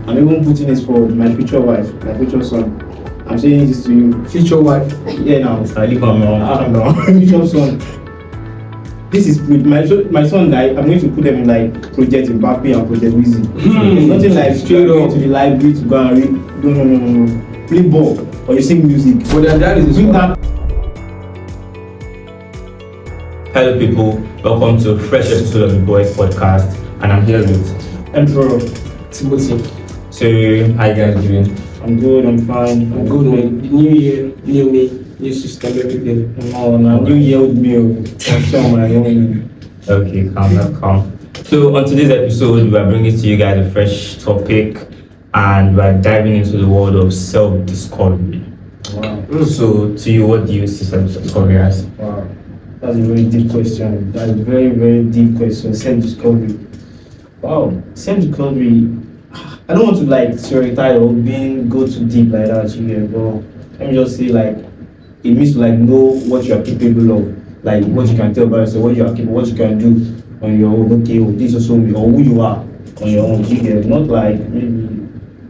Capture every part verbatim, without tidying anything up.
I'm even putting this for my future wife, my future son. I'm saying this to you. Future wife. Yeah, now. I live on my own. I don't know. Future son. This is with my my son. Like, I'm going to put them in like Project Mbappe and Project Wizzy. Hmm. It's nothing like straight up to the library to go and read. No, no, no, no, no. Play ball or you sing music. But their dad is Doing that. Hello people, welcome to a fresh episode of the Boys Podcast, and I'm here with Emperor. Timothy. So, how you guys doing? I'm good. I'm fine. I'm good, man. New year, new me, new system, everything. Oh, no, new year with me. I'm sure my own. Okay, calm down, calm. So, on today's episode, we are bringing to you guys a fresh topic, and we are diving into the world of self-discovery. Wow. So, to you, what do you see self-discovery as? Wow. That's a very deep question. That's a very, very deep question. Self-discovery. Wow. Self-discovery. I don't want to like stereotype or being go too deep like that, you get, but let me just say like it means to like know what you are capable of, like what you can tell about yourself, what you are capable, what you can do on your own. Okay, oh, this is also me, or who you are on your own. You get, not like maybe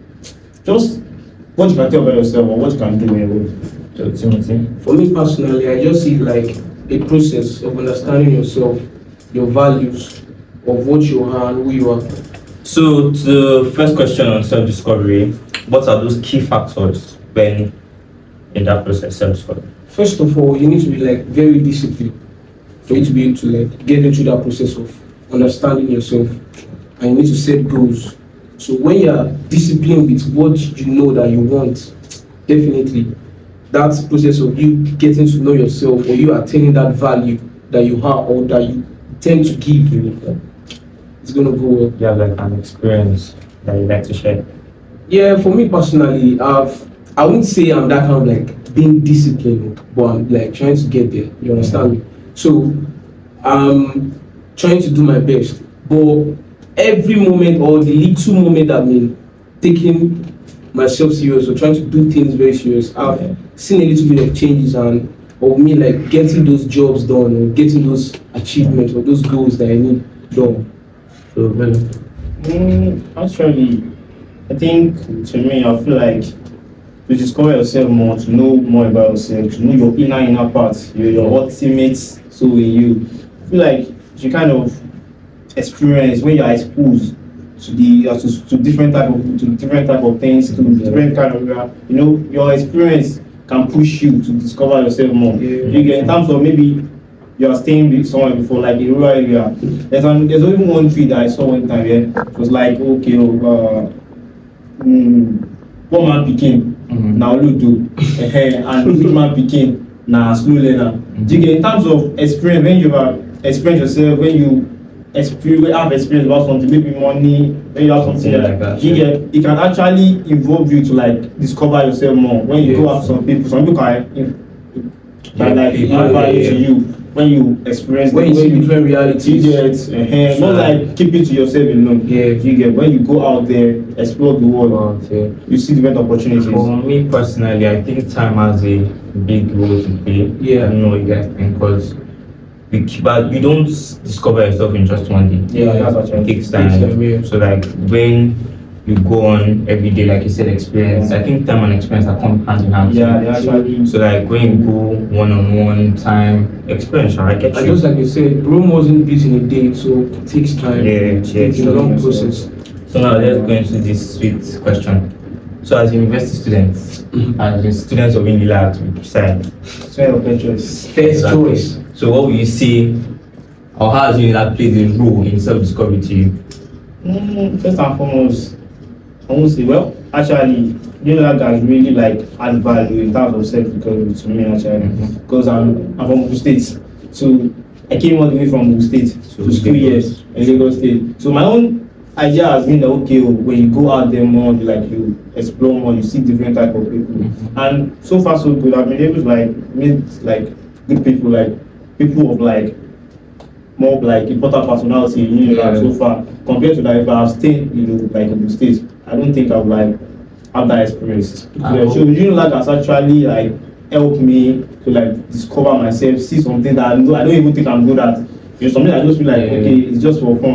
just what you can tell about yourself or what you can do on your own. So, Timothy? For me personally, I just see it like a process of understanding yourself, your values, of what you are and who you are. So, to the first question on self-discovery, what are those key factors when in that process, self-discovery? First of all, you need to be like very disciplined for you to be able to like get into that process of understanding yourself, and you need to set goals. So when you are disciplined with what you know that you want, definitely that process of you getting to know yourself or you attaining that value that you have or that you tend to give, it's gonna go well. You have like an experience that you like to share? Yeah, for me personally, I've I wouldn't say I'm that kind of like being disciplined, but I'm like trying to get there. You understand me? So I'm trying to do my best, but every moment or the little moment I've been taking myself serious or trying to do things very serious, I've yeah. seen a little bit of changes and of me like getting those jobs done or getting those achievements or those goals that I need done. So, well, mm, actually, I think to me, I feel like to discover yourself more, to know more about yourself, to know your inner inner part, your, your ultimate soul in you. I feel like you kind of experience when you are exposed to the uh, to, to different type of to different type of things, to different kind of uh, you know, your experience can push you to discover yourself more. Yeah. You get in terms of maybe you are staying with somewhere before, like a rural area. There's an, there's even one tree that I saw one time. Yeah, it was like okay, uh, mm, one man became mm-hmm. now Ludo, and big man became now slow learner. Mm-hmm. You get in terms of experience when you are experience yourself, when you experience have experience about something, maybe money, when you have something like, like that. You yeah. get it can actually involve you to like discover yourself more. When you yes. go out some people, some people can, can like add value to you. When you experience when you see different realities, you get uh, not like keep it to yourself alone. Yeah, you get when you go out there, explore the world, okay. you see different opportunities. For me personally, I think time has a big role to play. Yeah, I don't know what you guys think, because but you don't discover yourself in just one day. Yeah, that's actually it takes time. Yeah. So like when you go on every day, like you said, experience. I think time and experience are come hand in hand. Yeah, they actually. So like when you go one on one, time, experience, I get you. And just like you said, Rome wasn't built in a day, so it takes time. Yeah, it takes a long process. So now let's go into this sweet question. So as university students, mm-hmm. as students of English to be precise, student of choice, first choice. So what will you say, or how has Unilag played a role in self-discovery to you? Mm, first and foremost, I won't say, well, actually, Unilag has really like add value in terms of self-discovery to me actually, because mm-hmm. I'm, I'm from Ogun State, so I came all the way from Ogun State so to school years in Lagos State. So my own idea has been that okay, when you go out there more, you, like you explore more, you see different type of people, mm-hmm. and so far so good. I've been able to like meet like good people, like people of like more like important personality, you know, yeah. like so far compared to that if I have stayed, you know, like in the States, I don't think I've like have that experience. Yeah, so you know, like has actually like helped me to like discover myself, see something that I don't, I don't even think I'm good at. You know, something I just feel like yeah. okay, it's just for fun.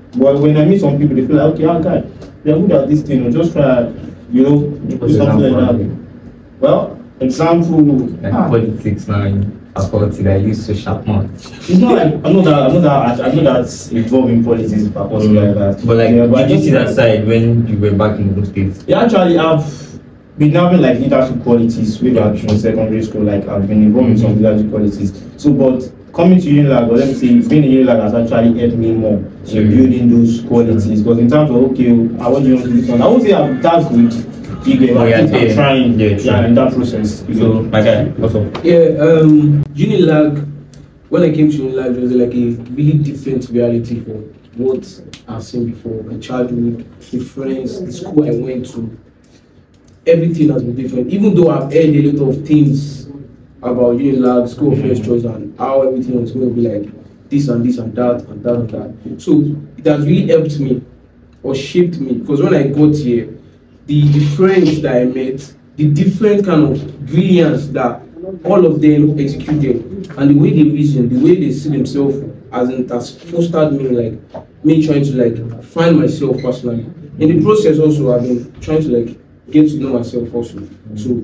But when I meet some people, they feel like, okay, ah, guy, you're good at this thing, or just try, you know, do something like that. Well, example, Like ah, politics now in faculty that use social mouth. it's not like I know that I know that I know that's involved in politics, if I was like that. But like, yeah, but I did you just see that side when you were back in the States? Yeah, actually, I've been having like leadership qualities way back in secondary school. Like I've been involved in some leadership qualities. So, but coming to Unilag, or let me say, being in Unilag has actually helped me more in Mm. building those qualities. Because in terms of okay, I want you to do this one. I won't say I'm that good. You get, Oh, I yeah, think I'm yeah. trying. Yeah, Yeah, true. in that process. So, my guy, what's up? Yeah, um, Unilag, when I came to Unilag, it was like a really different reality from what I've seen before. My childhood, the friends, the school I went to, everything has been different. Even though I've heard a lot of things about Unilag, school of first choice, and how everything was going to be like this and this and that and that and that. So it has really helped me or shaped me, because when I got here, the, the friends that I met, the different kind of brilliance that all of them executed, and the way they reason, the way they see themselves, as in, has fostered me, like me trying to like find myself personally. In the process also, I've been trying to like get to know myself also. So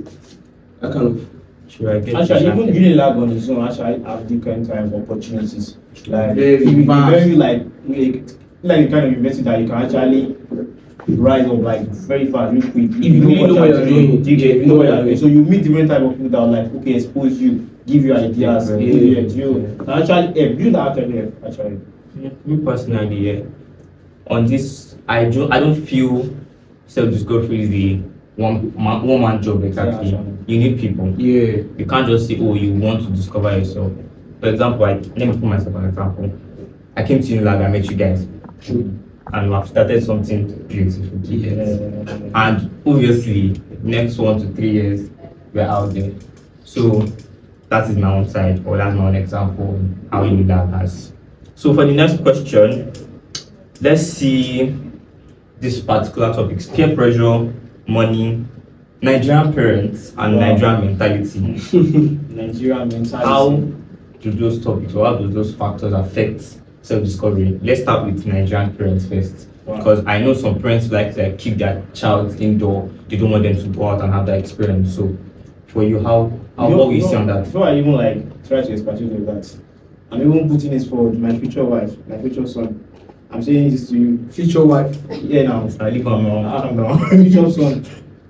I kind of Sure, I get Actually, you. even Unilag on its own actually have different type of opportunities. Like Very it will be vast. very like like like the kind of university that you can actually rise up like very fast, really quick. If you really know what you're doing. you get, you know what you're doing. So you meet different type of people that will like okay expose you, give you ideas, Yeah. give you you and actually help you that actually help actually. Me personally, yeah, on this, I don't, I don't feel self-discovery is the one man, one man job exactly. Yeah, actually. You need people. yeah. You can't just say, oh, you want to discover yourself. For example, I, let me put myself an example. I came to Unilag, I met you guys, True. and we have started something beautiful. Yes. And obviously, next one to three years, we're out there. So that is my own side, or that's my own example of how Unilag has. So for the next question, let's see this particular topic: peer pressure, money, Nigerian parents, and Wow. Nigerian mentality. Nigerian mentality. How do those topics, or how do those factors affect self-discovery? Let's start with Nigerian parents first. Wow. Because I know some parents like to like, keep their child indoor. They don't want them to go out and have that experience. So, for you, how how You know- what will you you see know, on that? Before I even like try to expertise with that, I'm even putting this forward. My future wife, my future son. I'm saying this to you. Future wife. Yeah, now. I leave on my Ah, own. no. Future son.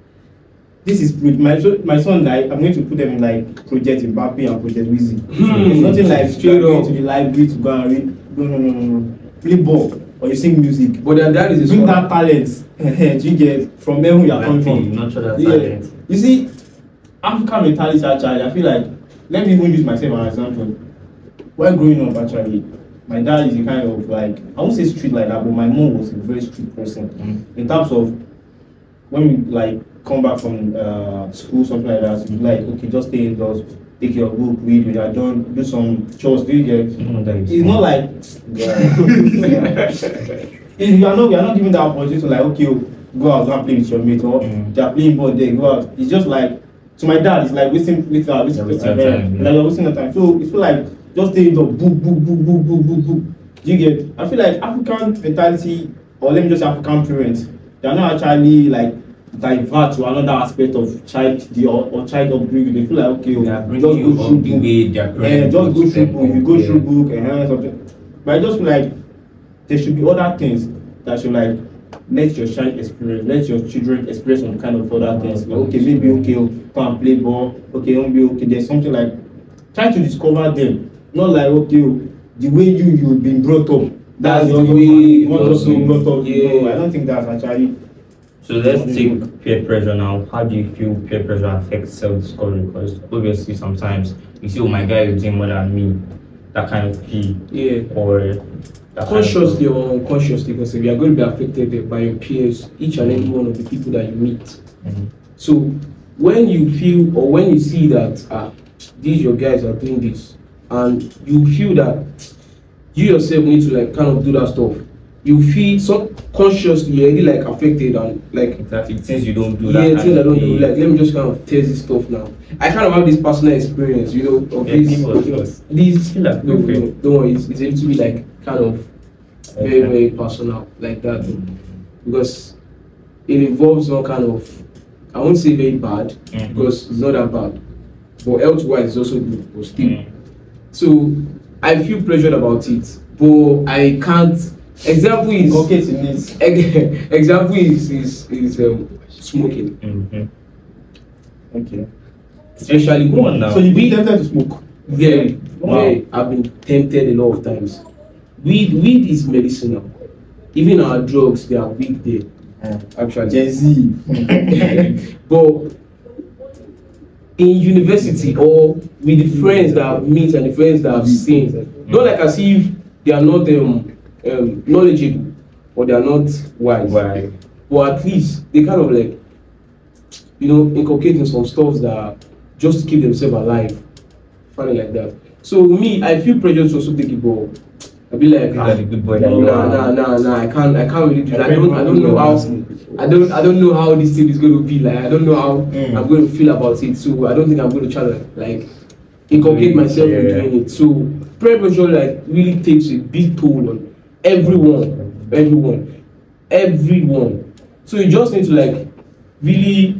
This is pro- my so- my son. Like I'm going to put them in like Project Mbappe and Project Wizzy. It's nothing like Straight straight going up. to the library to go and read. No, no, no, no, no. Play ball or you sing music. But their dad is a Bring scholar. that talent. You get from where you are coming from. Not sure that Yeah. talent. You see, African mentality actually, I feel like, let me even use myself as an example. While growing up, actually, my dad is a kind of like, I won't say street like that, but my mom was a very strict person. Mm. In terms of when we like come back from uh, school, something like that, you like, okay, just stay indoors, take your book, read, when you're done, do some chores, do you get? You know that is It's not like, yeah. If you are not, we are not giving that opportunity to like, okay, go out and play with your mate, or Mm. they are playing ball there, go out. It's just like, to my dad, it's like wasting, wasting, uh, wasting, Yeah, wasting uh, your time, yeah. like you're wasting your time. So it's feel like just stay indoor, book, book, book, book, book, book, book. Do you get? I feel like African mentality, or let me just say African parents, they are not actually like divert to another aspect of child the or, or child upbringing. They feel like okay, They are just bringing you go up through the book. way their Yeah, parents just go put through them book. You up, go yeah. through book and something. But I just feel like there should be other things that should like let your child experience, let your children experience some kind of other things. Like, okay, maybe okay, oh, come and play ball. Okay, don't be okay. There's something like try to discover them. Not like okay, oh, the way you you've been brought up. That's the way you want us to be brought up. Yeah. No, I don't think that's actually. So let's take peer pressure now. How do you feel peer pressure affects self-discovery? Because obviously sometimes you see, oh my guy is doing more than me, that kind of feel, Yeah. or that Consciously kind of, or unconsciously, because you are going to be affected by your peers, each and every one of the people that you meet. Mhm. So when you feel or when you see that ah, these your guys are doing this, and you feel that you yourself need to like kind of do that stuff, you feel subconsciously you're already like affected and like exactly things you don't do. That yeah, kind things I of don't do. thing. Like let me just kind of test this stuff now. I kind of have this personal experience, you know, of Yeah, this. give us, give us. These Feel like no, feel free. no, don't worry, it's, it's a little bit like kind of very, Okay. very personal like that, because it involves one kind of, I won't say very bad, Mhm. because it's not that bad, but health-wise it's also good, but still. Mm. So I feel pressured about it, but I can't. Example is Okay, to meet. example is is is um, smoking, Mhm. Okay. especially Go on now. So you be tempted to smoke? very, Wow. very. I've been tempted a lot of times. Weed, weed is medicinal. Even our drugs, they are weed there. Actually, Gen Z. but in university or with the friends that I've met and the friends that I've seen, not like as if they are not um, um, knowledgeable or they are not wise, Why? but at least they kind of like, you know, inculcating some stuff that just to keep themselves alive, funny like that. So me, I feel pressure to also take it, but I be like, These ah, are the good boy that you nah, are. nah, nah, nah, I can't, I can't really do that. I don't, I don't know how, I don't, I don't know how this thing is going to be like. I don't know how Mm. I'm going to feel about it. So I don't think I'm going to try to like inculcate myself in Yeah. doing it. So peer pressure like really takes a big toll on everyone, everyone, everyone. So you just need to like really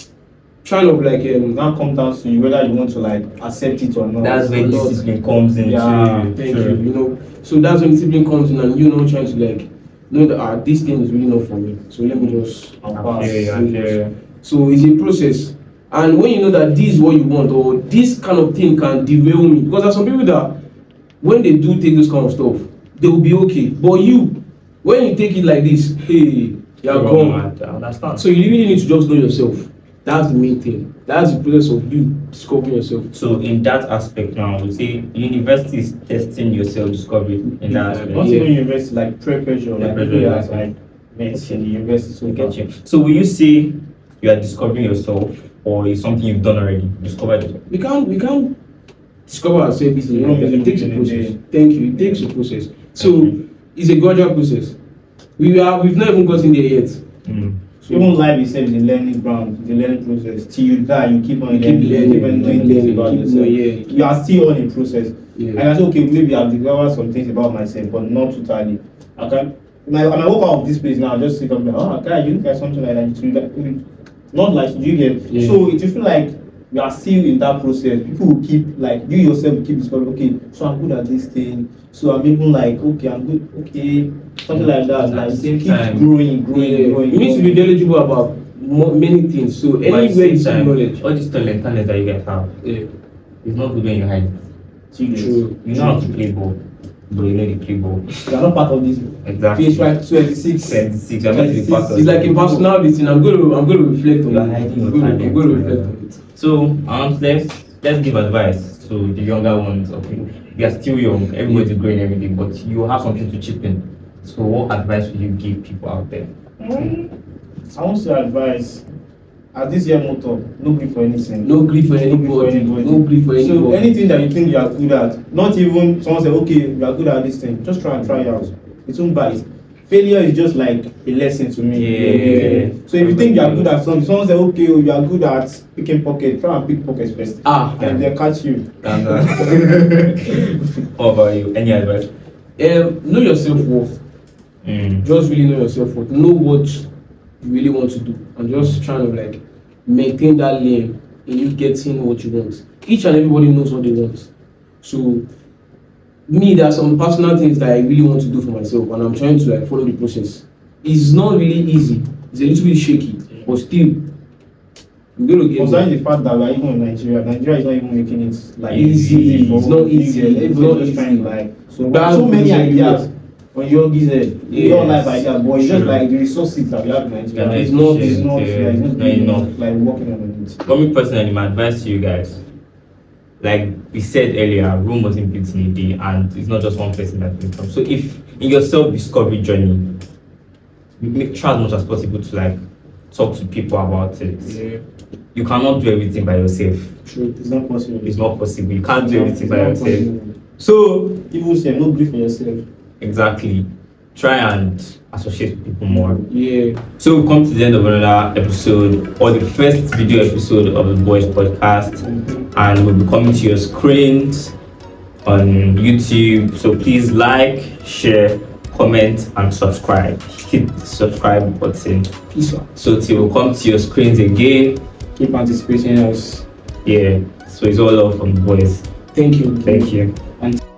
try of like um. Now come down to you whether you want to like accept it or not. That's where A lot. discipline comes into. Yeah, Thank True. you. You know, so that's when discipline comes in, and you know, trying to like know that ah, this thing is really not for me. So let me just I'll I pass. feel you, I feel you. So it's a process, and when you know that this is what you want, or this kind of thing can derail me, because there are some people that when they do take this kind of stuff, they will be okay. But you, when you take it like this, hey, you're You're gone. mad, I understand. So you really need to just know yourself. That's the main thing. That's the process of you discovering yourself. So in that aspect now, I would say university is testing your self-discovery in that aspect. Not Yeah. even university, like peer pressure, Peer like pressure, people yeah. has like met in the university so I far. get you. So will you say you are discovering yourself, or is something you've done already? Discovered it? We can't we can't discover ourselves easily. No, It takes a no, process. no. Thank you. It takes a process. So Okay. it's a gradual process. We are we've not even gotten there yet. Mm. So Even life itself is a learning ground, it's a learning process. Till you die, you keep on keep learning, you learning, keep on keep knowing learning, things keep about yourself. knowing, yeah. You are still on a process. Yeah. And I say, okay, maybe I've discovered some things about myself, but not totally. I can, when I, when I walk out of this place now, I just sit up like, oh, guy, you look like something like that. It's really like- Not like you get. Yeah. So it will feel like we are still in that process. People will keep, like, you yourself will keep discovering, okay, so I'm good at this thing. So I'm even like, okay, I'm good, okay, something like that. At Like, the same keep time- growing, growing, Yeah. growing. You need to be knowledgeable about mo- many things. So But at the anywhere you same see time, knowledge. all this talent, talent that you guys have, Yeah. it's not good when you hide. True. You know how to play ball, but you know the play ball. You are not part of this. Exactly. P H Y twenty-six. twenty-six. You're meant to be part of It's like a personality thing. I'm going to I'm going to reflect on You are it. hiding I'm your going to, I'm talent. going to reflect on it. So um, let's let's give advice to the younger ones. Okay, they are still young. Everybody's growing every day, but you have something to chip in. So what advice would you give people out there? I want to advise, as this year motto, no grief for anything. No grief for anybody. No grief for So anybody. anything that you think you are good at, not even someone say, okay, you are good at this thing, just try and try it out. It won't bite. Failure is just like a lesson to me. Yeah. So if you think you are good at something, someone say, okay, you are good at picking pockets, try and pick pockets first. Ah. And they catch you. And uh, how about you? Any advice? Um, know your self worth. Mm. Just really know your self worth. Know what you really want to do, and just trying to like maintain that lane in you getting what you want. Each and everybody knows what they want. So me, there are some personal things that I really want to do for myself, and I'm trying to like follow the process. It's not really easy. It's a little bit shaky, but still, we're gonna get Concerning there. the fact that we are even in Nigeria, Nigeria is not even making it like Easy. for It's not big easy. girls. It's Everybody not just trying easy. like so, That's so many what we ideas on your gizzard. We Yes. all life ideas, but it's just True. like the resources that we have in Nigeria. Yeah, It's it's not, shit, it's not, yeah, yeah, it's not not big enough. enough. Like working on it. For me personally, my advice to you guys, like we said earlier, Rome wasn't built in a day, and it's not just one person that can come. So if in your self-discovery journey, make try as much as possible to like talk to people about it. Yeah, You cannot do everything by yourself. true. It's not possible. It's not possible. You can't do everything It's by not yourself. possible. So people say no grief for yourself. Exactly. Try and associate with people more. Yeah. So we've come to the end of another episode, or the first video episode of the Boys Podcast, and we'll be coming to your screens on YouTube. So please like, share, comment, and subscribe. Hit the subscribe button. Peace out. So till we come to your screens again. Keep anticipating us. Yeah. So it's all love from the boys. Thank you. Thank you. And